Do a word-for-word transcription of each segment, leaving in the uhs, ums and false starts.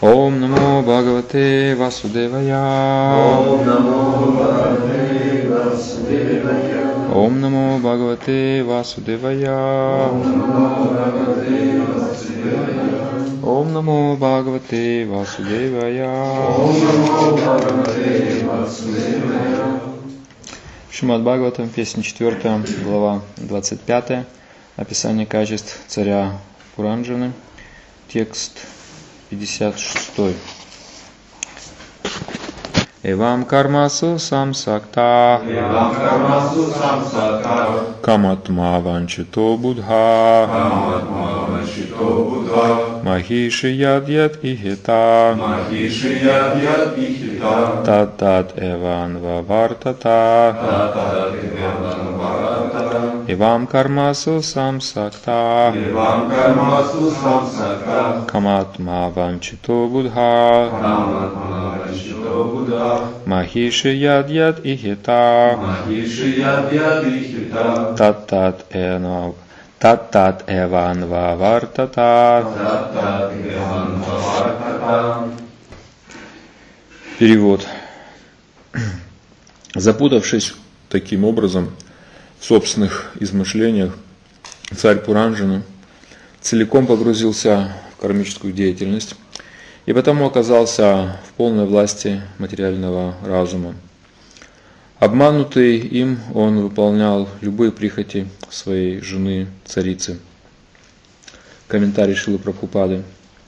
Ом намо Бхагавате Васудевая. Ом намо Бхагавате Васудевая. Ом намо Бхагавате Васудевая. Ом намо Бхагавате Васудевая. Ом намо Бхагавате Васудевая. Шримад Бхагаватам, песня четвертая, глава двадцать пятая. Описание качеств царя Пуранджаны. Текст пятьдесят шестой. Эвам кармасу самсакта. Эвам кармасу самсакта. Каматма ванчито будха. Каматма ванчито будха. Махиши яд яд ихита. Махиши яд яд ихита. Тат тат эван вавартата. Тат тат эван вавартата. Эвам кармасу самсакта. Эвам кармасу самсакта. Каматма ванчито будха. Каматма ванчито будха. Махиши яд яд ихита. Махиши яд яд ихита. Тат тат эван Тат тат эван вавартата. Тат тат эван вавартата. Перевод. Запутавшись таким образом в собственных измышлениях, царь Пуранджана целиком погрузился в кармическую деятельность и потому оказался в полной власти материального разума. Обманутый им, он выполнял любые прихоти своей жены, царицы. Комментарий Шрилы Прабхупады.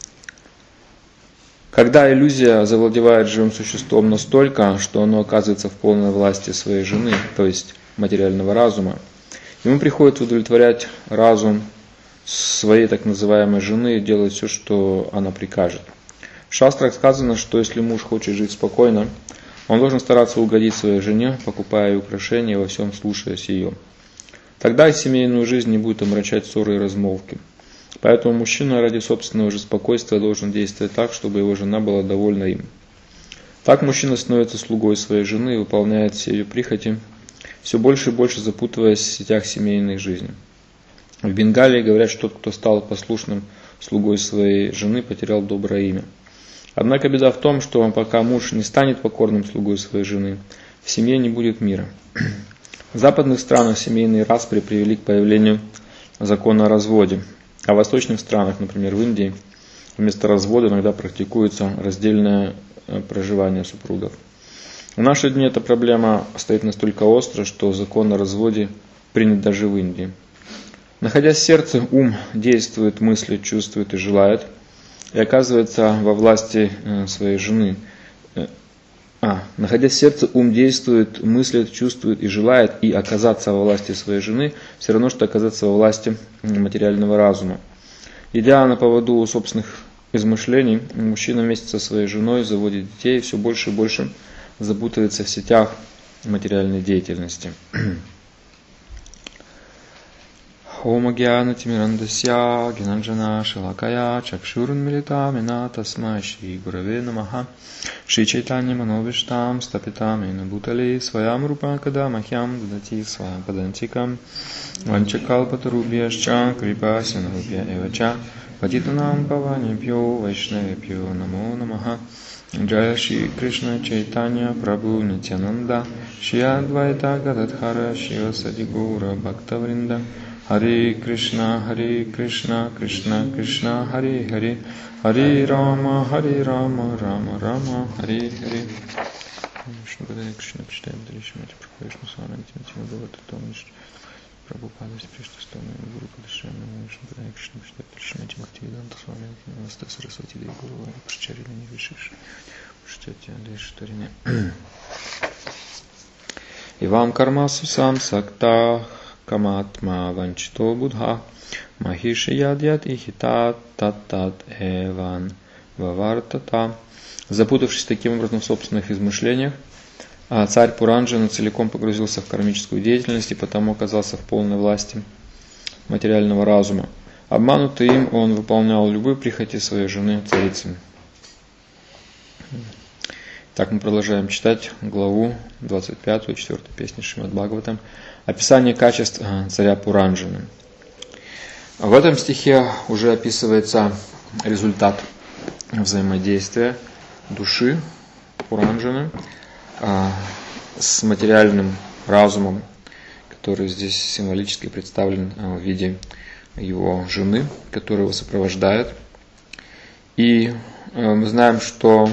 Когда иллюзия завладевает живым существом настолько, что оно оказывается в полной власти своей жены, то есть материального разума, ему приходится удовлетворять разум своей так называемой жены и делать все, что она прикажет. В шастрах сказано, что если муж хочет жить спокойно, он должен стараться угодить своей жене, покупая ей украшения и во всем слушаясь ее. Тогда и семейную жизнь не будет омрачать ссоры и размолвки. Поэтому мужчина ради собственного же спокойствия должен действовать так, чтобы его жена была довольна им. Так мужчина становится слугой своей жены и выполняет все ее прихоти, все больше и больше запутываясь в сетях семейной жизни. В Бенгалии говорят, что тот, кто стал послушным слугой своей жены, потерял доброе имя. Однако беда в том, что пока муж не станет покорным слугой своей жены, в семье не будет мира. В западных странах семейные распри привели к появлению закона о разводе, а в восточных странах, например, в Индии, вместо развода иногда практикуется раздельное проживание супругов. В наши дни эта проблема стоит настолько остро, что закон о разводе принят даже в Индии. Находясь в сердце, ум действует, мыслит, чувствует и желает, и оказывается во власти своей жены. А, находясь в сердце, ум действует, мыслит, чувствует и желает, и оказаться во власти своей жены все равно, что оказаться во власти материального разума. Идя на поводу у собственных измышлений, мужчина вместе со своей женой заводит детей и все больше и больше запутывается в сетях материальной деятельности. Ом агьяна тимирандасья гинанджана шалакая чакшурунмилитамина тасмай шри гураве намаха шри чайтанья мановиштам стапитам ина бутали своям рупа када махьям дадати своям падантикам ванчакалпатарубьяшча крипа синарубья эвача патитанам паванипьо вайшнавипьо намо намаха Джая Шри Кришна Чайтанья Прабху Нитянанда Шри Адвайта Гададхара Шива Садигура Бхактавринда Харе Кришна, Харе Кришна, Кришна Кришна, Харе Харе, Харе Рама, Харе Рама, Рама Рама, Харе Харе. Вишну Гадая Кришна, почитаем Дариши Мати Прабхавишну Савана, Тиматина Бхавата Томниш, Прабхупада Спришта Стона, Гуру Падашрана, Вишну Гадая Кришна, почитаем Дариши Мати Бхактивиданта Свами, Наста Сарасвати Дей Гуру, Причарина Нивишиш, почитайте Адеши Тарине. Ивам Кармасу Сам Сакта. Каматма ванчито будха, махиши яд яд ихита, тат тат эван вавартата. Запутавшись таким образом в собственных измышлениях, царь Пуранджана целиком погрузился в кармическую деятельность и потому оказался в полной власти материального разума. Обманутый им, он выполнял любые прихоти своей жены, царицы. Так мы продолжаем читать главу двадцать пятую, четвёртой песни Шримад Бхагаватам. Описание качеств царя Пуранджаны. В этом стихе уже описывается результат взаимодействия души Пуранджаны с материальным разумом, который здесь символически представлен в виде его жены, которая его сопровождает. И мы знаем, что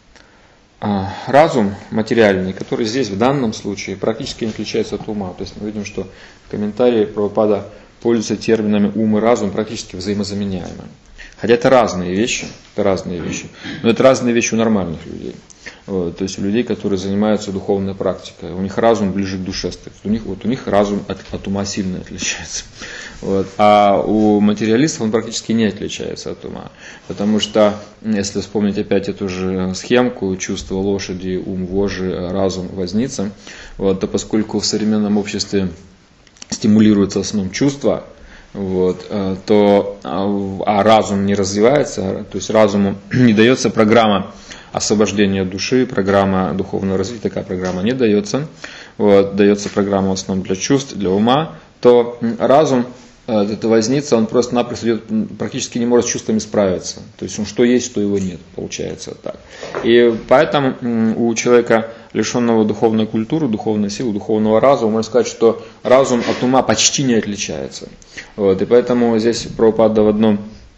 разум материальный, который здесь в данном случае практически не отличается от ума. То есть мы видим, что в комментарии Прабхупада пользуется терминами ум и разум практически взаимозаменяемы. Хотя это разные вещи, это разные вещи, но это разные вещи у нормальных людей. Вот, то есть у людей, которые занимаются духовной практикой, у них разум ближе к душе стоит. У них, вот, у них разум от, от ума сильно отличается. Вот, а у материалистов он практически не отличается от ума. Потому что, если вспомнить опять эту же схемку, чувство лошади, ум вожжи, разум возница, вот, то поскольку в современном обществе стимулируется в основном чувство, вот, то, а разум не развивается, то есть разуму не дается программа освобождения души, программа духовного развития, такая программа не дается, вот, дается программа в основном для чувств, для ума, то разум, это возница, он просто-напросто идет, практически не может с чувствами справиться. То есть он что есть, что его нет, получается так. И поэтому у человека, лишенного духовной культуры, духовной силы, духовного разума, можно сказать, что разум от ума почти не отличается. Вот, и поэтому здесь Прабхупада в одном,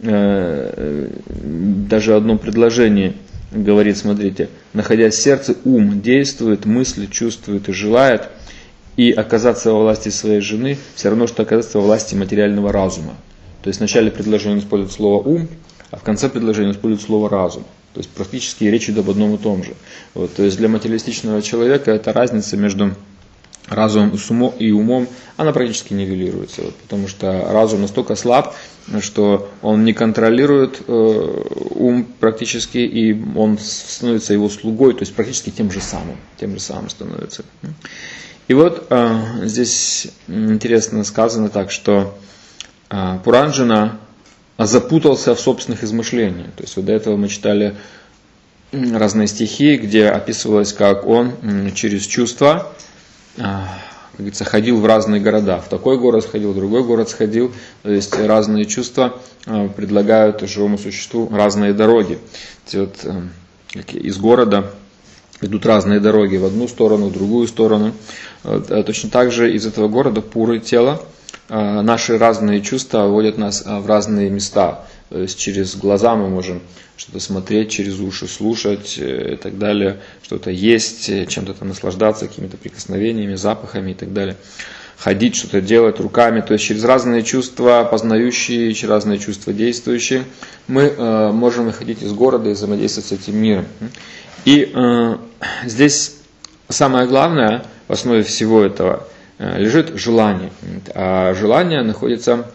э, даже в одном предложении говорит, смотрите, находясь в сердце, ум действует, мыслит, чувствует и желает, и оказаться во власти своей жены все равно, что оказаться во власти материального разума. То есть в начале предложения он использует слово ум, а в конце предложения он использует слово разум. То есть практически речь идет об одном и том же. Вот, то есть для материалистичного человека эта разница между разумом и умом, она практически нивелируется. Вот, потому что разум настолько слаб, что он не контролирует э, ум практически, и он становится его слугой, то есть практически тем же самым, тем же самым становится. И вот э, здесь интересно сказано так, что э, Пуранджана запутался в собственных измышлениях. То есть вот до этого мы читали разные стихи, где описывалось, как он через чувства, э, как говорится, ходил в разные города. В такой город сходил, в другой город сходил. То есть разные чувства э, предлагают живому существу разные дороги. Вот, э, из города идут разные дороги в одну сторону, в другую сторону. Точно так же из этого города Пуры тела наши разные чувства вводят нас в разные места. То есть через глаза мы можем что-то смотреть, через уши слушать и так далее, что-то есть, чем-то там наслаждаться, какими-то прикосновениями, запахами и так далее. Ходить, что-то делать руками, то есть через разные чувства познающие, через разные чувства действующие, мы можем выходить из города и взаимодействовать с этим миром. И э, здесь самое главное, в основе всего этого, э, лежит желание. А желание находится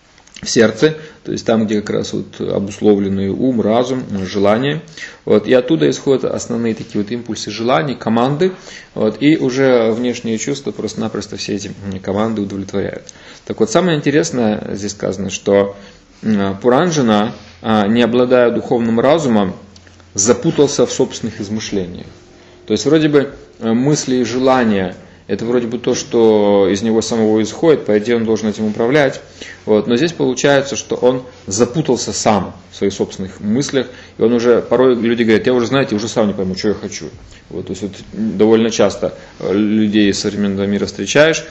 в сердце, то есть там, где как раз вот обусловленный ум, разум, желание. Вот, и оттуда исходят основные такие вот импульсы желаний, команды. Вот, и уже внешние чувства просто-напросто все эти команды удовлетворяют. Так вот, самое интересное здесь сказано, что э, Пуранджана, э, не обладая духовным разумом, запутался в собственных измышлениях. То есть вроде бы мысли и желания, это вроде бы то, что из него самого исходит, по идее он должен этим управлять. Вот. Но здесь получается, что он запутался сам в своих собственных мыслях, и он уже, порой люди говорят, я уже, знаете, уже сам не пойму, что я хочу. Вот. То есть вот довольно часто людей из современного мира встречаешь,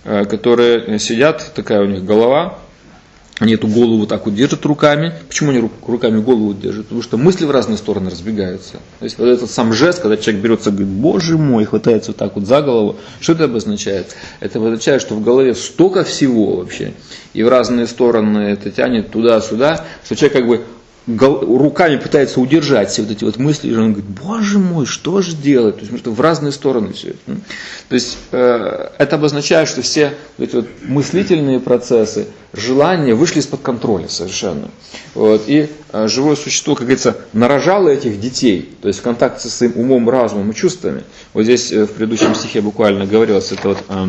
которые сидят, такая у них голова, они эту голову так вот держат руками. Почему они руками голову держат? Потому что мысли в разные стороны разбегаются. То есть вот этот сам жест, когда человек берется и говорит, боже мой, хватается вот так вот за голову. Что это обозначает? Это обозначает, что в голове столько всего вообще. И в разные стороны это тянет туда-сюда, что человек как бы руками пытается удержать все вот эти вот мысли, и он говорит, боже мой, что же делать? То есть, потому что в разные стороны все это. То есть, э, это обозначает, что все вот эти вот мыслительные процессы, желания вышли из-под контроля совершенно. Вот. И э, живое существо, как говорится, нарожало этих детей, то есть в контакте со своим умом, разумом и чувствами. Вот здесь э, в предыдущем стихе буквально говорилось это вот э,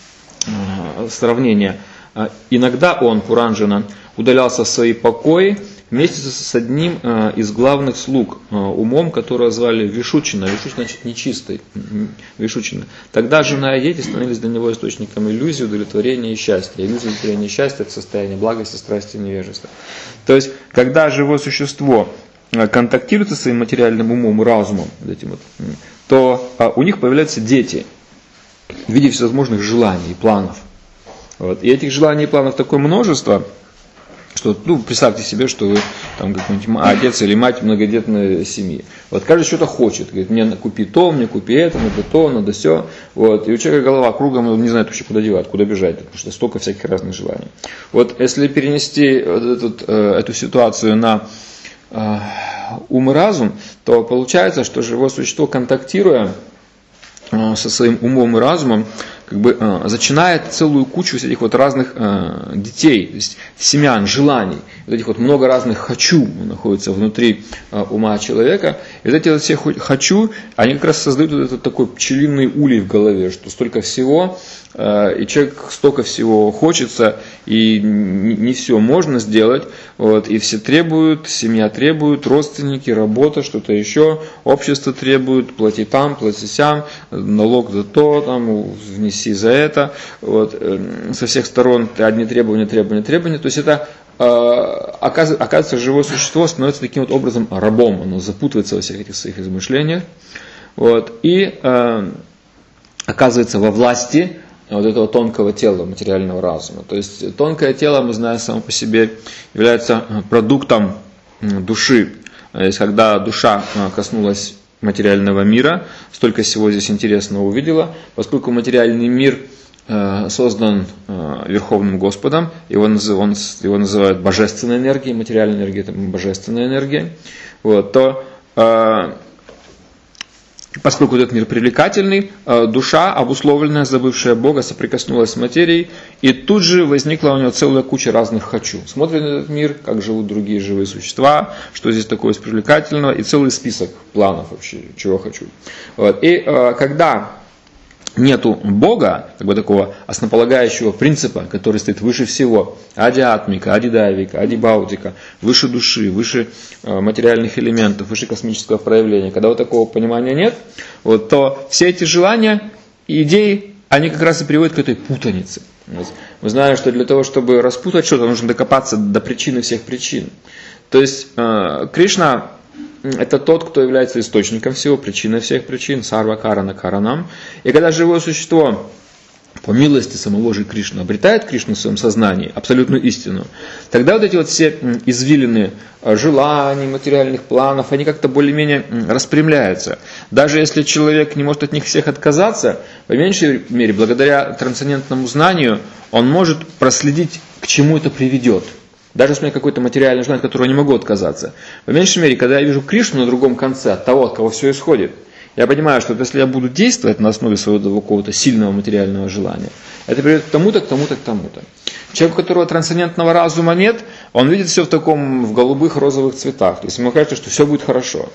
э, сравнение. Иногда он, Пуранджана, удалялся в свои покои, вместе с одним э, из главных слуг, э, умом, которого звали Вишучина. Вишучина значит нечистый. Вишучина. Тогда жена и дети становились для него источником иллюзии, удовлетворения и счастья. Иллюзия удовлетворения и счастья – это состояние благости, страсти и невежества. То есть, когда живое существо контактируют со своим материальным умом и разумом, этим вот, то у них появляются дети в виде всевозможных желаний и планов. Вот. И этих желаний и планов такое множество, что, ну, представьте себе, что вы там какой-нибудь отец или мать многодетной семьи. Вот каждый что-то хочет. Говорит, мне купи то, мне купи это, надо то, надо все. Вот. И у человека голова кругом, он не знает вообще, куда девать, куда бежать, потому что столько всяких разных желаний. Вот если перенести вот эту, эту ситуацию на э, ум и разум, то получается, что живое существо, контактируя э, со своим умом и разумом, как бы э, зачинает целую кучу этих вот разных э, детей, то есть семян, желаний. Вот этих вот много разных «хочу» находится внутри э, ума человека. И вот эти вот все «хочу», они как раз создают вот этот такой пчелиный улей в голове, что столько всего, э, и человек столько всего хочется, и не, не все можно сделать. Вот, и все требуют, семья требует, родственники, работа, что-то еще, общество требует, плати там, плати сям, налог за то, там, внеси за это. Вот, э, со всех сторон одни требования, требования, требования. То есть это э, оказывается, оказывается, живое существо становится таким вот образом рабом, оно запутывается во всех этих своих измышлениях. Вот, и э, оказывается во власти вот этого тонкого тела, материального разума. То есть тонкое тело, мы знаем, само по себе является продуктом души. То есть когда душа коснулась материального мира, столько всего здесь интересного увидела, поскольку материальный мир создан Верховным Господом, его, он, его называют божественной энергией, материальная энергия – это божественная энергия, вот, то поскольку этот мир привлекательный, душа, обусловленная, забывшая Бога, соприкоснулась с материей, и тут же возникла у него целая куча разных «хочу». Смотрит на этот мир, как живут другие живые существа, что здесь такое из привлекательного, и целый список планов вообще, чего хочу. Вот. И когда нету Бога, как бы такого основополагающего принципа, который стоит выше всего, ади-атмика, ади-дайвика, ади-баудика, выше души, выше э, материальных элементов, выше космического проявления, когда вот такого понимания нет, вот, то все эти желания и идеи, они как раз и приводят к этой путанице. Мы знаем, что для того, чтобы распутать что-то, нужно докопаться до причины всех причин. То есть э, Кришна это тот, кто является источником всего, причиной всех причин, сарва карана каранам. И когда живое существо, по милости самого же Кришны, обретает Кришну в своем сознании, абсолютную истину, тогда вот эти вот все извилины желаний, материальных планов, они как-то более-менее распрямляются. Даже если человек не может от них всех отказаться, по меньшей мере, благодаря трансцендентному знанию, он может проследить, к чему это приведет. Даже если у меня какое-то материальное желание, от которого я не могу отказаться. По меньшей мере, когда я вижу Кришну на другом конце, от того, от кого все исходит, я понимаю, что если я буду действовать на основе своего какого-то сильного материального желания, это приведет к тому-то, к тому-то, к тому-то. Человек, у которого трансцендентного разума нет, он видит все в таком, в голубых, розовых цветах. То есть ему кажется, что все будет хорошо.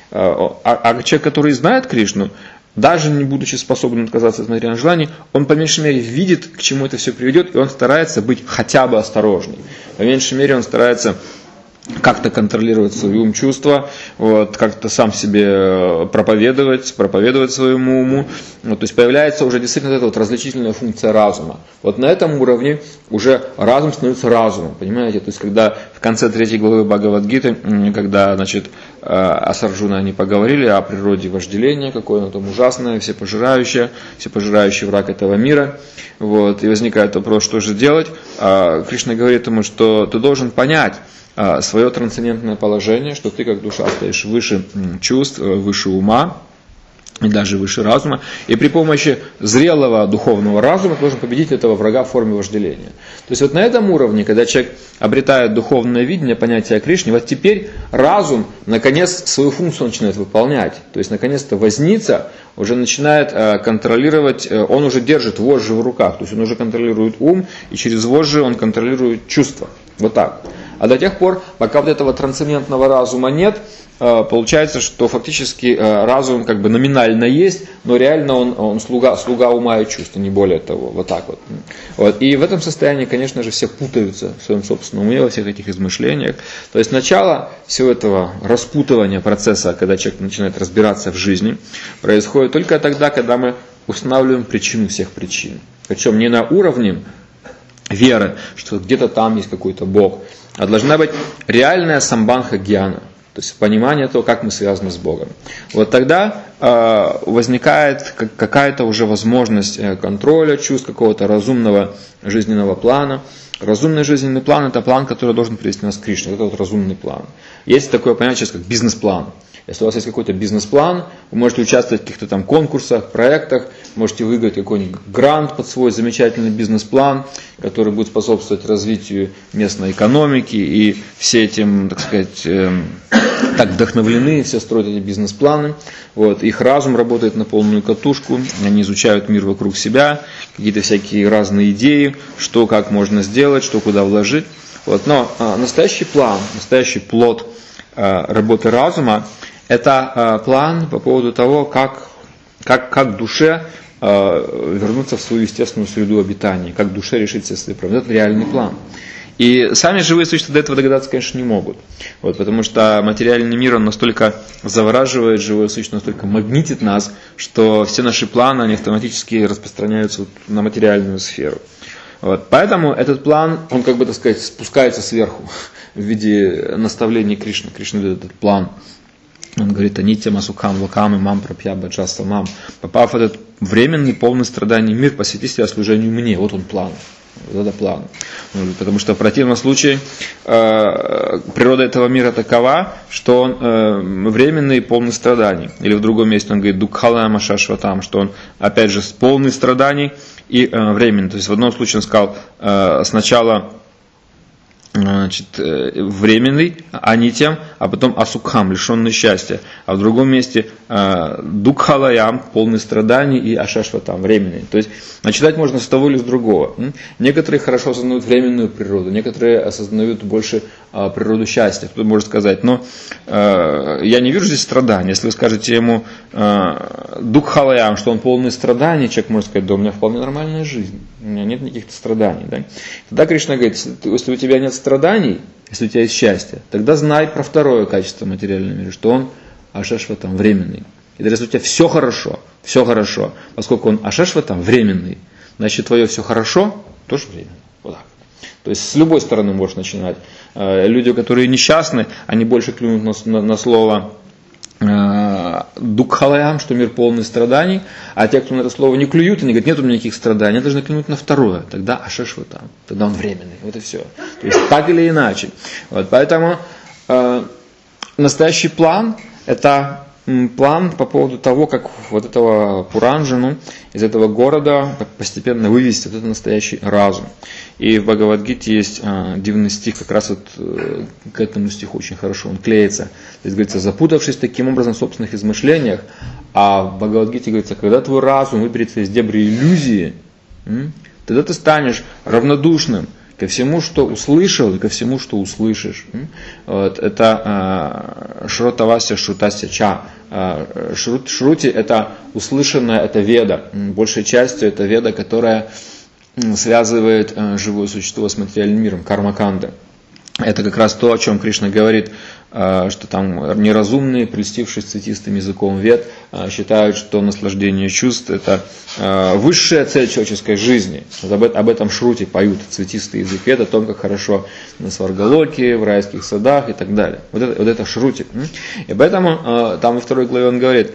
А, а человек, который знает Кришну, даже не будучи способным отказаться от материальных желаний, он по меньшей мере видит, к чему это все приведет, и он старается быть хотя бы осторожным. По меньшей мере он старается как-то контролировать свой ум, чувства, вот, как-то сам себе проповедовать, проповедовать своему уму. Вот, то есть появляется уже действительно эта вот различительная функция разума. Вот на этом уровне уже разум становится разумом, понимаете? То есть когда в конце третьей главы Бхагавад-гиты, когда, значит, с Арджуной они поговорили о природе вожделения, какое оно там ужасное, всепожирающее, всепожирающий враг этого мира. Вот, и возникает вопрос, что же делать? Кришна говорит ему, что ты должен понять свое трансцендентное положение, что ты как душа стоишь выше чувств, выше ума и даже выше разума, и при помощи зрелого духовного разума должен победить этого врага в форме вожделения. То есть вот на этом уровне, когда человек обретает духовное видение, понятие о Кришне, вот теперь разум наконец свою функцию начинает выполнять. То есть наконец-то возница уже начинает контролировать, он уже держит вожжи в руках, то есть он уже контролирует ум, и через вожжи он контролирует чувства. Вот так. А до тех пор, пока вот этого трансцендентного разума нет, получается, что фактически разум как бы номинально есть, но реально он, он слуга, слуга ума и чувств, не более того. Вот так вот. Вот. И в этом состоянии, конечно же, все путаются в своем собственном уме, во всех этих измышлениях. То есть начало всего этого распутывания процесса, когда человек начинает разбираться в жизни, происходит только тогда, когда мы устанавливаем причину всех причин. Причем не на уровне веры, что где-то там есть какой-то Бог, а должна быть реальная самбанха гьяна. То есть понимание того, как мы связаны с Богом. Вот тогда э, возникает какая-то уже возможность контроля чувств, какого-то разумного жизненного плана. Разумный жизненный план – это план, который должен привести нас к Кришне. Это вот разумный план. Есть такое понятие, как бизнес-план. Если у вас есть какой-то бизнес-план, вы можете участвовать в каких-то там конкурсах, проектах, можете выиграть какой-нибудь грант под свой замечательный бизнес-план, который будет способствовать развитию местной экономики, и все этим, так сказать, э, так вдохновлены, все строят эти бизнес-планы. Вот. Их разум работает на полную катушку, они изучают мир вокруг себя, какие-то всякие разные идеи, что как можно сделать, что куда вложить. Вот. Но э, настоящий план, настоящий плод э, работы разума, это э, план по поводу того, как, как, как душе э, вернуться в свою естественную среду обитания, как душе решить все свои проблемы. Это реальный план. И сами живые существа до этого догадаться, конечно, не могут. Вот, потому что материальный мир, он настолько завораживает живое существо, настолько магнитит нас, что все наши планы, они автоматически распространяются вот на материальную сферу. Вот, поэтому этот план, он, как бы, так сказать, спускается сверху в виде наставлений Кришны. Кришна дает этот план. Он говорит, анитьям асукхам локам имам прапья баджаса мам. Попав в этот временный, полный страданий мир, посвяти себя служению мне. Вот он план. Вот это план. Потому что в противном случае э, природа этого мира такова, что он э, временный, полный страданий. Или в другом месте он говорит, дукхалама шашватам, что он, опять же, полный страданий и э, временный. То есть в одном случае он сказал э, сначала Значит, временный, анитьям, а потом асукхам, лишенный счастья. А в другом месте э, дукхалаям, полный страданий, и ашашватам, временный. То есть начитать можно с того или с другого. Некоторые хорошо осознают временную природу, некоторые осознают больше э, природу счастья. Кто-то может сказать, но э, я не вижу здесь страданий. Если вы скажете ему э, дукхалаям, что он полный страданий, человек может сказать, да у меня вполне нормальная жизнь, у меня нет никаких страданий. Да? Тогда Кришна говорит, если у тебя нет страданий, если у тебя есть счастье, тогда знай про второе качество материального мира, что он ашашватам, временный. И даже если у тебя все хорошо, все хорошо, поскольку он ашашватам, временный, значит твое все хорошо, тоже временно. Вот так. То есть с любой стороны можешь начинать. Люди, которые несчастны, они больше клюнут на, на, на слово дукхалаям, что мир полный страданий, а те, кто на это слово не клюют, они говорят, нет у меня никаких страданий, они должны клюнуть на второе, тогда ашашватам, тогда он временный, вот и все. То есть так или иначе. Вот, поэтому э, настоящий план, это план по поводу того, как вот этого Пуранджану из этого города постепенно вывести вот этот настоящий разум. И в Бхагавад-гите есть а, дивный стих, как раз вот э, к этому стиху очень хорошо он клеится. Здесь говорится, запутавшись таким образом в собственных измышлениях, а в Бхагавад-гите говорится, когда твой разум выберется из дебри иллюзии, м, тогда ты станешь равнодушным ко всему, что услышал, и ко всему, что услышишь. Вот, это шрутавася шрутася ча. Шрут, шрути – это услышанное, это веда. Большей частью это веда, которая связывает живое существо с материальным миром, карма-канда. Это как раз то, о чем Кришна говорит, что там неразумные, прельстившись цветистым языком вед, считают, что наслаждение чувств – это высшая цель человеческой жизни. Об этом Шрути поют цветистый язык вед, о том, как хорошо на Сваргалоке, в райских садах и так далее. Вот это, вот это Шрути. И поэтому там во второй главе он говорит,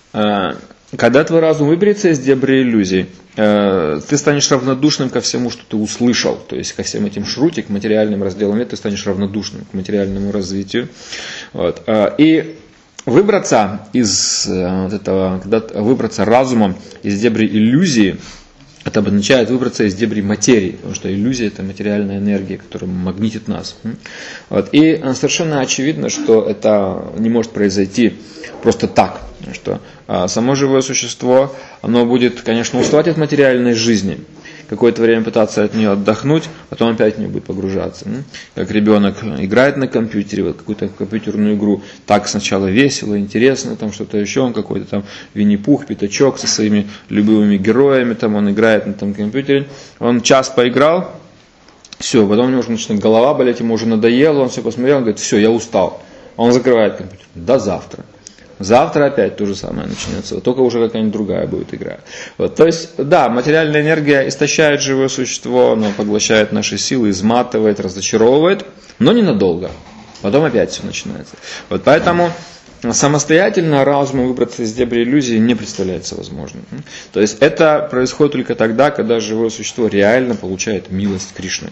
когда твой разум выберется из дебри иллюзий, ты станешь равнодушным ко всему, что ты услышал, то есть ко всем этим шрути, к материальным разделам, ты станешь равнодушным к материальному развитию. Вот. И выбраться из вот этого, когда выбраться разумом из дебри иллюзии, это означает выбраться из дебри материи, потому что иллюзия – это материальная энергия, которая магнитит нас. Вот. И совершенно очевидно, что это не может произойти просто так, что само живое существо, оно будет, конечно, уставать от материальной жизни, какое-то время пытаться от нее отдохнуть, потом опять в нее будет погружаться. Как ребенок играет на компьютере, вот какую-то компьютерную игру, так сначала весело, интересно, там что-то еще, он какой-то там Винни-Пух, Пятачок со своими любимыми героями, там он играет на этом компьютере, он час поиграл, все, потом у него уже начинает голова болеть, ему уже надоело, он все посмотрел, он говорит, все, я устал. Он закрывает компьютер, до завтра. Завтра опять то же самое начнется, только уже какая-нибудь другая будет игра. Вот, то есть, да, материальная энергия истощает живое существо, она поглощает наши силы, изматывает, разочаровывает, но ненадолго. потом опять все начинается. Вот поэтому самостоятельно разумом выбраться из дебри иллюзии не представляется возможным. То есть это происходит только тогда, когда живое существо реально получает милость Кришны.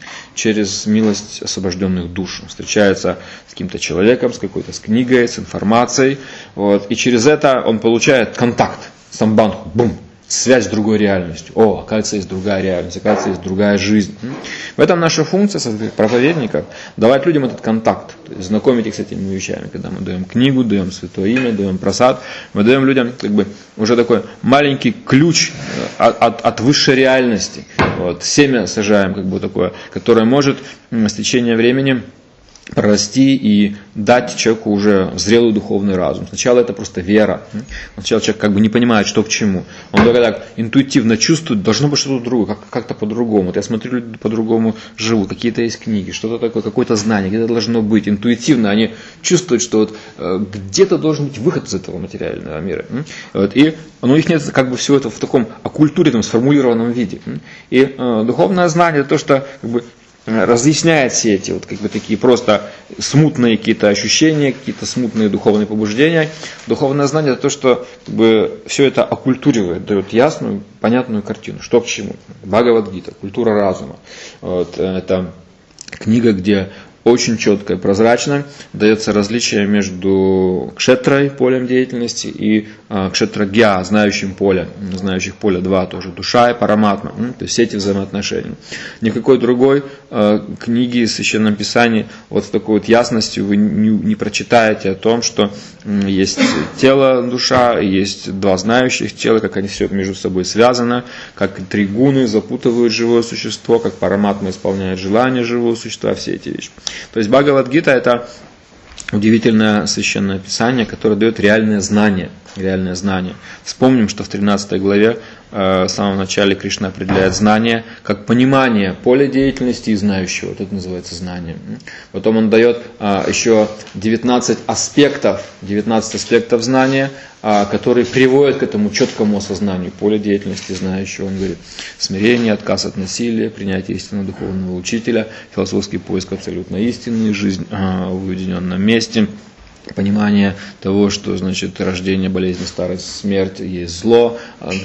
Через милость освобожденных душ. Встречается с каким-то человеком, с какой-то с книгой, с информацией. Вот, и через это он получает контакт, самбандху, бум, связь с другой реальностью. О, оказывается, есть другая реальность, оказывается, есть другая жизнь. В этом наша функция, проповедников, давать людям этот контакт, то есть знакомить их с этими вещами. Когда мы даем книгу, даем святое имя, даем просад, мы даем людям как бы уже такой маленький ключ от, от, от высшей реальности. Вот, семя сажаем, как бы такое, которое может с течением времени прорасти и дать человеку уже зрелый духовный разум. Сначала это просто вера. Сначала человек как бы не понимает, что к чему. Он только так интуитивно чувствует, должно быть что-то другое, как- как-то по-другому. Вот я смотрю, люди по-другому живут, какие-то есть книги, что-то такое, какое-то знание, где-то должно быть. Интуитивно они чувствуют, что вот, э, где-то должен быть выход из этого материального мира. Вот, и ну, у них нет как бы всего этого в таком оккультуренном, сформулированном виде. И э, духовное знание это то, что как бы разъясняет все эти вот как бы такие просто смутные какие-то ощущения, какие-то смутные духовные побуждения. Духовное знание это то, что как бы все это оккультуривает, дает ясную, понятную картину, что к чему. Бхагавад-гита, культура разума. Вот, это книга, где очень четко и прозрачно дается различие между кшетрой, полем деятельности, и э, кшетрагья, знающим поле, знающих поле два тоже, душа и параматма, м, то есть все эти взаимоотношения. Никакой другой э, книги в Священном Писании вот с такой вот ясностью вы не, не прочитаете о том, что м, есть тело, душа, и есть два знающих тела, как они все между собой связаны, как три гуны запутывают живое существо, как параматма исполняет желания живого существа, все эти вещи. То есть Бхагавад-гита это удивительное священное писание, которое дает реальное знание. Реальное знание. Вспомним, что в тринадцатой главе э, в самом начале Кришна определяет знание как понимание поля деятельности и знающего. Вот это называется знание. Потом он дает э, еще девятнадцать аспектов, девятнадцать аспектов знания, э, которые приводят к этому четкому осознанию поля деятельности знающего. Он говорит: смирение, отказ от насилия, принятие истинного духовного учителя, философский поиск абсолютной истины, жизнь э, в уединенном месте, понимание того, что значит рождение, болезнь, старость, смерть есть зло,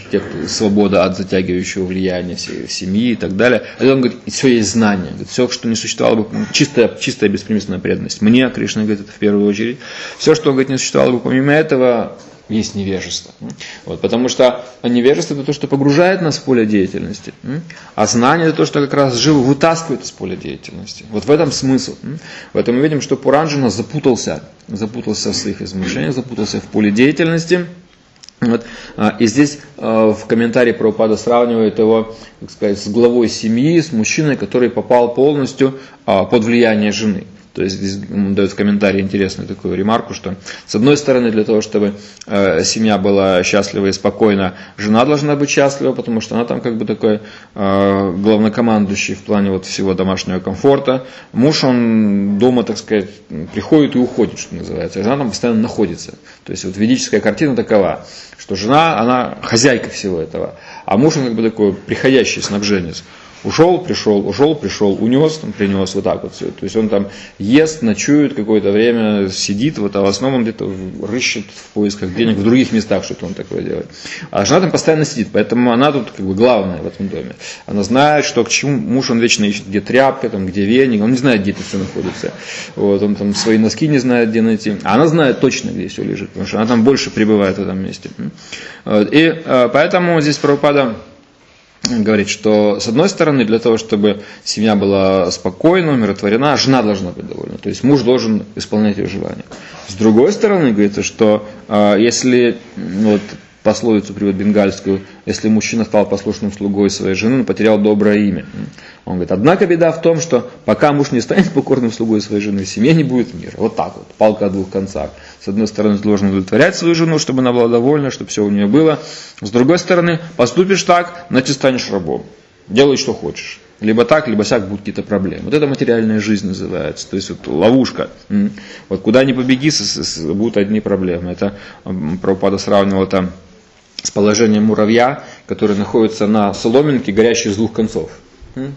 свобода от затягивающего влияния семьи и так далее. Это он говорит, все есть знание. Все, что не существовало бы, чистая, чистая беспримесная преданность. Мне, Кришна говорит, это в первую очередь. Все, что, говорит, не существовало бы помимо этого, есть невежество. Вот, потому что невежество это то, что погружает нас в поле деятельности, а знание это то, что как раз живо вытаскивает из поля деятельности. Вот в этом смысл. Поэтому мы видим, что Пуранджана запутался, запутался в своих измышлениях, запутался в поле деятельности. Вот. И здесь в комментарии Прабхупада сравнивает его, так сказать, с главой семьи, с мужчиной, который попал полностью под влияние жены. То есть здесь он дает в комментарии интересную такую ремарку, что с одной стороны для того, чтобы э, семья была счастлива и спокойна, жена должна быть счастлива, потому что она там как бы такой э, главнокомандующий в плане вот всего домашнего комфорта. Муж, он дома, так сказать, приходит и уходит, что называется, а жена там постоянно находится. То есть вот ведическая картина такова, что жена, она хозяйка всего этого, а муж, он как бы такой приходящий снабженец. Ушел, пришел, ушел, пришел, унес, там, принес, вот так вот все. То есть он там ест, ночует какое-то время, сидит, вот, а в основном где-то рыщет в поисках денег в других местах, что-то он такое делает. А жена там постоянно сидит, поэтому она тут как бы главная в этом доме. Она знает, что к чему. Муж, он вечно ищет, где тряпка, там, где веник, он не знает, где это все находится. Вот, он там свои носки не знает, где найти. А она знает точно, где все лежит, потому что она там больше пребывает в этом месте. Вот, и поэтому здесь Прабхупада говорит, что с одной стороны, для того, чтобы семья была спокойна, умиротворена, жена должна быть довольна. То есть муж должен исполнять ее желания. С другой стороны, говорится, что э, если вот, пословицу приводит бенгальскую, если мужчина стал послушным слугой своей жены, он потерял доброе имя. Он говорит, однако беда в том, что пока муж не станет покорным слугой своей жены, в семье не будет мира. Вот так вот, палка о двух концах. С одной стороны, ты должен удовлетворять свою жену, чтобы она была довольна, чтобы все у нее было. С другой стороны, поступишь так, значит, ты станешь рабом. Делай, что хочешь. Либо так, либо сяк, будут какие-то проблемы. Вот это материальная жизнь называется. То есть вот ловушка. Вот куда ни побеги, будут одни проблемы. Это Прабхупада сравнивал это с положением муравья, который находится на соломинке, горящей с двух концов.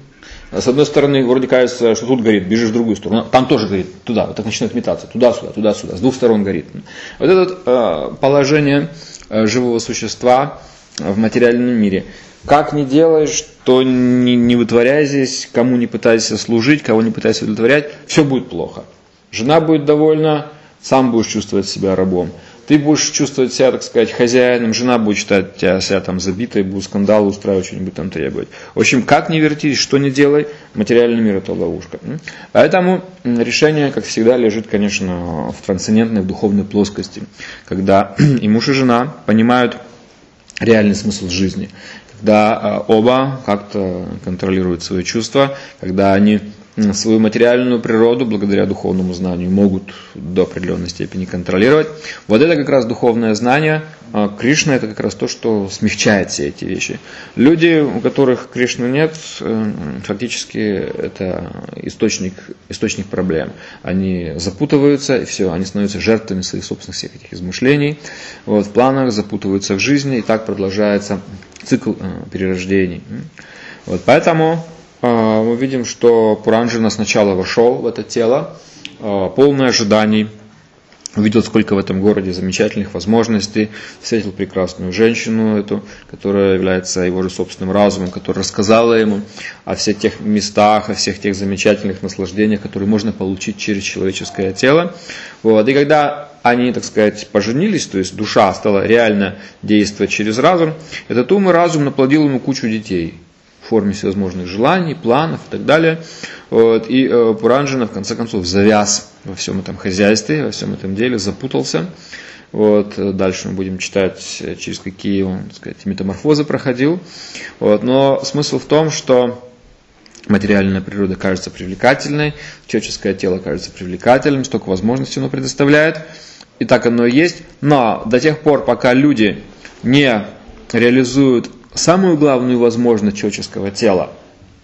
С одной стороны, вроде кажется, что тут горит, бежишь в другую сторону, там тоже горит, туда, вот так начинает метаться, туда-сюда, туда-сюда, с двух сторон горит. Вот это э, положение э, живого существа в материальном мире. Как ни делай, что не, не вытворяй здесь, кому не пытайся служить, кого не пытайся удовлетворять, все будет плохо. Жена будет довольна, сам будешь чувствовать себя рабом. Ты будешь чувствовать себя, так сказать, хозяином, жена будет считать тебя себя там забитой, будет скандалы устраивать, что-нибудь там требовать. В общем, как ни вертись, что ни делай, материальный мир – это ловушка. Поэтому решение, как всегда, лежит, конечно, в трансцендентной, в духовной плоскости, когда и муж, и жена понимают реальный смысл жизни, когда оба как-то контролируют свои чувства, когда они свою материальную природу, благодаря духовному знанию, могут до определенной степени контролировать. Вот это как раз духовное знание. Кришна – это как раз то, что смягчает все эти вещи. Люди, у которых Кришны нет, фактически это источник, источник проблем. Они запутываются, и все, они становятся жертвами своих собственных всех этих измышлений. Вот, в планах запутываются в жизни, и так продолжается цикл перерождений. Вот, поэтому мы видим, что Пуранджана сначала вошел в это тело, полное ожиданий, увидел, сколько в этом городе замечательных возможностей, встретил прекрасную женщину эту, которая является его же собственным разумом, которая рассказала ему о всех тех местах, о всех тех замечательных наслаждениях, которые можно получить через человеческое тело. Вот. И когда они, так сказать, поженились, то есть душа стала реально действовать через разум, этот ум и разум наплодил ему кучу детей в форме всевозможных желаний, планов и так далее. Вот. И э, Пуранджана, в конце концов, завяз во всем этом хозяйстве, во всем этом деле, запутался. Вот. Дальше мы будем читать, через какие он, так сказать, метаморфозы проходил. Вот. Но смысл в том, что материальная природа кажется привлекательной, человеческое тело кажется привлекательным, столько возможностей оно предоставляет. И так оно и есть. Но до тех пор, пока люди не реализуют самую главную возможность человеческого тела,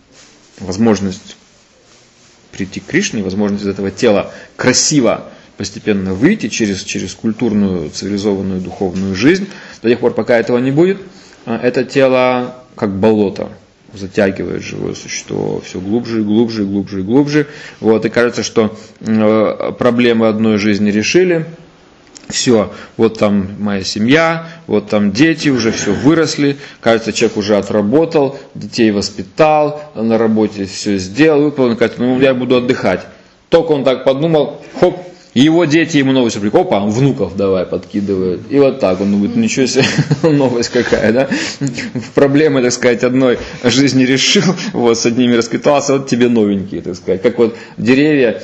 возможность прийти к Кришне, возможность из этого тела красиво постепенно выйти через, через культурную, цивилизованную, духовную жизнь, до тех пор, пока этого не будет, это тело как болото затягивает живое существо все глубже и глубже и глубже и глубже. Вот, и кажется, что проблемы одной жизни решили. Все, вот там моя семья, вот там дети, уже все выросли, кажется, человек уже отработал, детей воспитал, на работе все сделал, выполнил, он говорит, ну я буду отдыхать. Только он так подумал, хоп, и его дети ему новость прикол, опа, внуков давай подкидывают. И вот так он думает, ничего себе, новость какая, да? Проблемы, так сказать, одной жизни решил, вот с одними расквитался, вот тебе новенькие, так сказать. Как вот деревья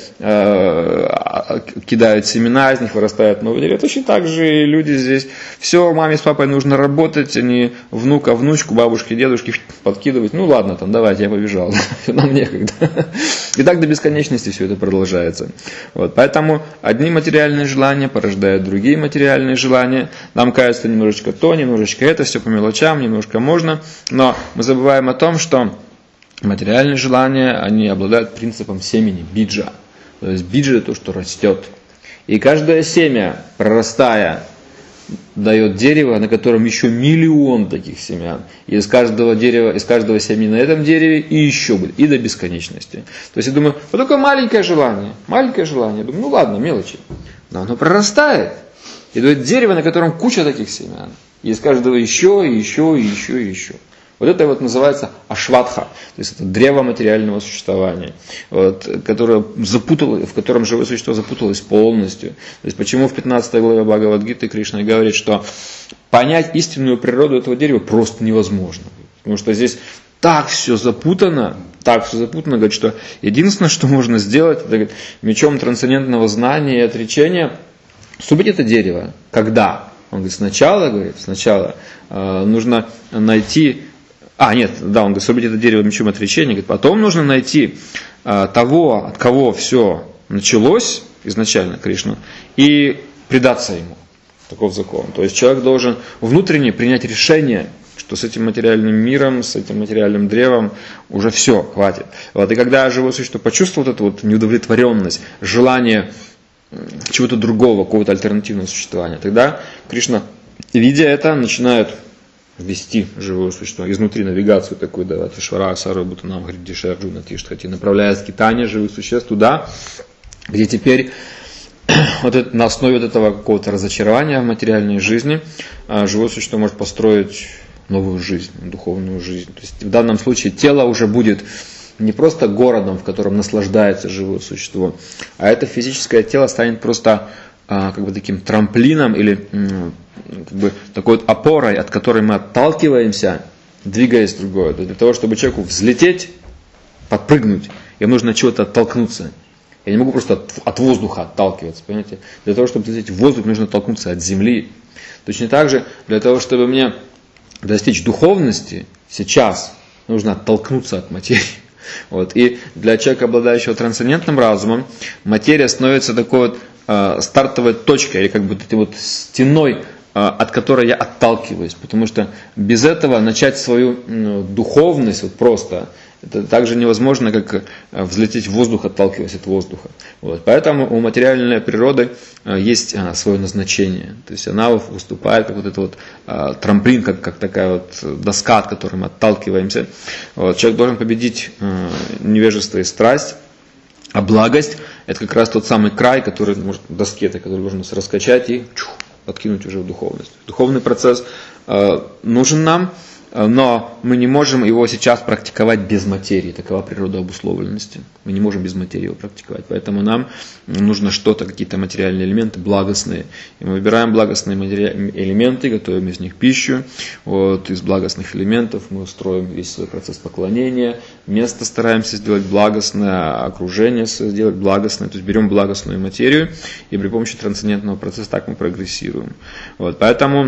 э, кидают семена, из них вырастают новые деревья. Точно так же и люди здесь. Все, маме с папой нужно работать, они внука, внучку, бабушки, дедушки подкидывать. Ну ладно, там, давайте, я побежал. Нам некогда. И так до бесконечности все это продолжается. Вот, поэтому одни материальные желания порождают другие материальные желания. Нам кажется немножечко то, немножечко это, все по мелочам, немножко можно. Но мы забываем о том, что материальные желания, они обладают принципом семени, биджа. То есть биджа – это то, что растет. И каждое семя, прорастая, дает дерево, на котором еще миллион таких семян. И из каждого дерева, из каждого семени на этом дереве и еще будет, и до бесконечности. То есть я думаю, вот такое маленькое желание, маленькое желание. Я думаю, ну ладно, мелочи. Но оно прорастает. И дает дерево, на котором куча таких семян. И из каждого еще, и еще, и еще, и еще. Вот это вот называется ашватха, то есть это древо материального существования, вот, которое запутало, в котором живое существо запуталось полностью. То есть почему в пятнадцатой главе Бхагавад-гиты Кришна говорит, что понять истинную природу этого дерева просто невозможно. Потому что здесь так все запутано, так все запутано, говорит, что единственное, что можно сделать, это говорит, мечом трансцендентного знания и отречения, срубить это дерево. Когда? Он говорит, сначала, говорит, сначала э, нужно найти... А, нет, да, он говорит, срубить это дерево мечом отречения, говорит, потом нужно найти э, того, от кого все началось изначально, Кришну, и предаться ему. Таков закон. То есть человек должен внутренне принять решение, что с этим материальным миром, с этим материальным древом уже все, хватит. Вот, и когда живое существо почувствовал вот эту вот неудовлетворенность, желание чего-то другого, какого-то альтернативного существования, тогда Кришна, видя это, начинает ввести живое существо, изнутри навигацию такую давать, Ишвара Сару Бутанам говорит, Дишерджуна Тиштхати, направляя скитание живых существ туда, где теперь вот это, на основе вот этого какого-то разочарования в материальной жизни живое существо может построить новую жизнь, духовную жизнь. То есть в данном случае тело уже будет не просто городом, в котором наслаждается живое существо, а это физическое тело станет просто а, как бы таким трамплином или м, как бы такой вот опорой, от которой мы отталкиваемся, двигаясь в другое. Для того, чтобы человеку взлететь, подпрыгнуть, ему нужно от чего-то оттолкнуться. Я не могу просто от, от воздуха отталкиваться, понимаете? Для того, чтобы взлететь в воздух, нужно оттолкнуться от земли. Точно так же, для того, чтобы мне достичь духовности, сейчас нужно оттолкнуться от материи. Вот. И для человека, обладающего трансцендентным разумом, материя становится такой вот э, стартовой точкой, или как бы этой вот стеной, э, от которой я отталкиваюсь. Потому что без этого начать свою э, духовность вот просто, это так же невозможно, как взлететь в воздух, отталкиваясь от воздуха. Вот. Поэтому у материальной природы э, есть э, свое назначение. То есть она выступает как вот этот вот э, трамплин, как, как такая вот доска, от которой мы отталкиваемся. Вот. Человек должен победить э, невежество и страсть, а благость — это как раз тот самый край, который, может, доски, который должен нас раскачать и чух, подкинуть уже в духовность. Духовный процесс э, нужен нам, но мы не можем его сейчас практиковать без материи. Такова природа обусловленности. Мы не можем без материи его практиковать. Поэтому нам нужно что-то, какие-то материальные элементы благостные. И мы выбираем благостные элементы, готовим из них пищу. Вот, из благостных элементов мы устроим весь свой процесс поклонения. Место стараемся сделать благостное, окружение сделать благостное. То есть берем благостную материю, и при помощи трансцендентного процесса так мы прогрессируем. Вот, поэтому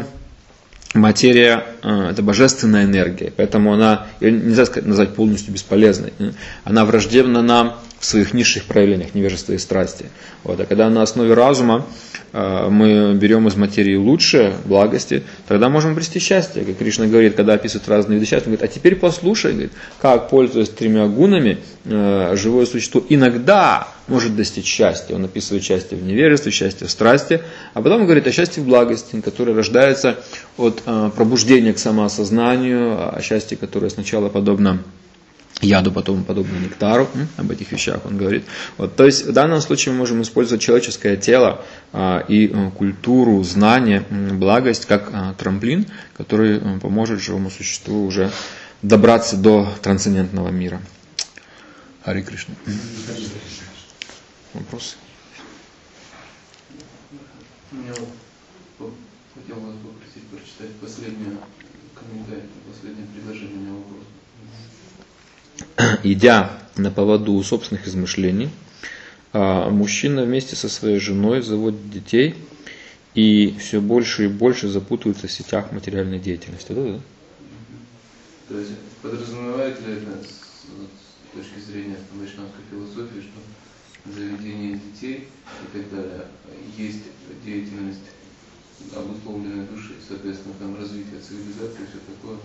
материя – это божественная энергия, поэтому она, ее нельзя сказать, назвать полностью бесполезной. Она враждебна нам в своих низших проявлениях невежества и страсти. Вот. А когда на основе разума мы берем из материи лучшее, благости, тогда можем обрести счастье. Как Кришна говорит, когда описывает разные виды счастья, он говорит, а теперь послушай, говорит, как, пользуясь тремя гунами, живое существо иногда может достичь счастья. Он описывает счастье в невежестве, счастье в страсти, а потом он говорит о счастье в благости, которое рождается от пробуждения к самоосознанию, о счастье, которое сначала подобно яду, потом подобно нектару, об этих вещах он говорит. Вот, то есть в данном случае мы можем использовать человеческое тело а, и а, культуру, знания, благость как а, трамплин, который а, поможет живому существу уже добраться до трансцендентного мира. Хари Кришна. Вопросы? Я хотел вас попросить прочитать последнее комментарий, последнее предложение на вопрос. Идя на поводу у собственных измышлений, мужчина вместе со своей женой заводит детей и все больше и больше запутывается в сетях материальной деятельности. Да, да? То есть подразумевает ли это с, с точки зрения вайшнавской философии, что заведение детей и так далее есть деятельность обусловленной души, соответственно, там развитие цивилизации и все такое?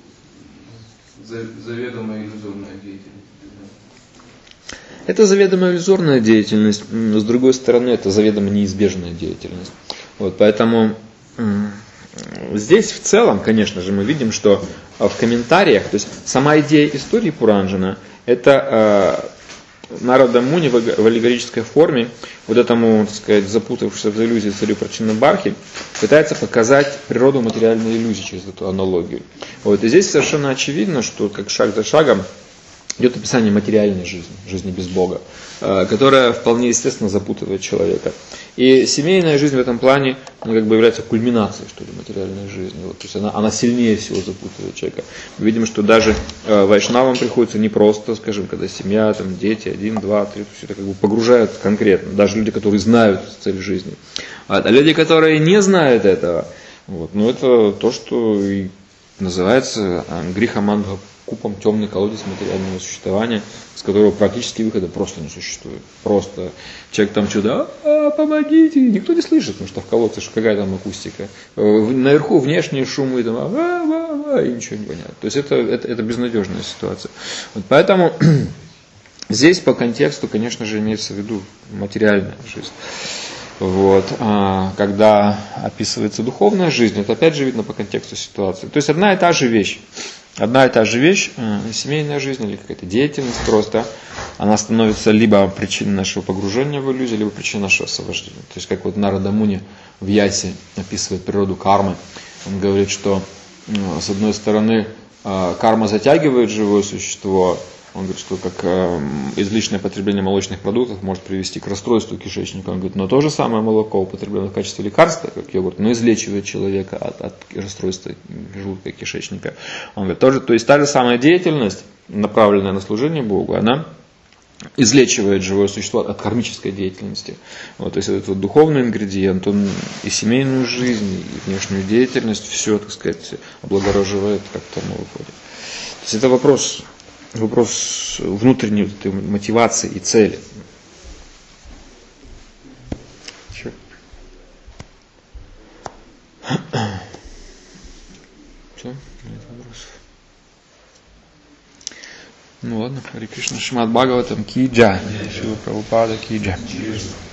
Заведомо иллюзорная деятельность. Это заведомо иллюзорная деятельность, с другой стороны, это заведомо неизбежная деятельность. Вот, поэтому здесь в целом, конечно же, мы видим, что в комментариях, то есть сама идея истории Пуранджана, это Нарада Муни в аллегорической форме, вот этому, так сказать, запутавшемуся в иллюзии царю Прачинабархи, пытается показать природу материальной иллюзии через эту аналогию. Вот, и здесь совершенно очевидно, что как шаг за шагом идет описание материальной жизни, жизни без Бога, которая вполне естественно запутывает человека. И семейная жизнь в этом плане, она как бы является кульминацией, что ли, материальной жизни. Вот, то есть она, она сильнее всего запутывает человека. Мы видим, что даже э, вайшнавам приходится непросто, скажем, когда семья, там, дети, один, два, три, все это как бы погружают конкретно. Даже люди, которые знают цель жизни. А, а люди, которые не знают этого, вот, ну это то, что и называется грихамандха купом, темный колодец материального существования, с которого практически выхода просто не существует. Просто человек там что-то, а, помогите, никто не слышит, потому что в колодце какая там акустика. Наверху внешние шумы, там, а, а, а, и ничего не понятно. То есть это, это, это безнадежная ситуация. Вот поэтому здесь по контексту, конечно же, имеется в виду материальная жизнь. Вот. А когда описывается духовная жизнь, это опять же видно по контексту ситуации. То есть одна и та же вещь. Одна и та же вещь, семейная жизнь или какая-то деятельность просто, она становится либо причиной нашего погружения в иллюзию, либо причиной нашего освобождения. То есть как вот Нарада Муни в Ясе описывает природу кармы. Он говорит, что с одной стороны карма затягивает живое существо. Он говорит, что как э, излишнее потребление молочных продуктов может привести к расстройству кишечника. Он говорит, но то же самое молоко, употребленное в качестве лекарства, как йогурт, но излечивает человека от, от расстройства желудка и кишечника. Он говорит, тоже, то есть та же самая деятельность, направленная на служение Богу, она излечивает живое существо от кармической деятельности. Вот, то есть этот вот духовный ингредиент, он и семейную жизнь, и внешнюю деятельность, все, так сказать, облагораживает, как к тому выходит. То есть это вопрос... Вопрос внутренней вот этой мотивации и цели. Все. Все? Нет вопросов. Ну ладно, Харе Кришна, Шримад Бхагаватам ки джай. Шрила Прабхупада ки джай.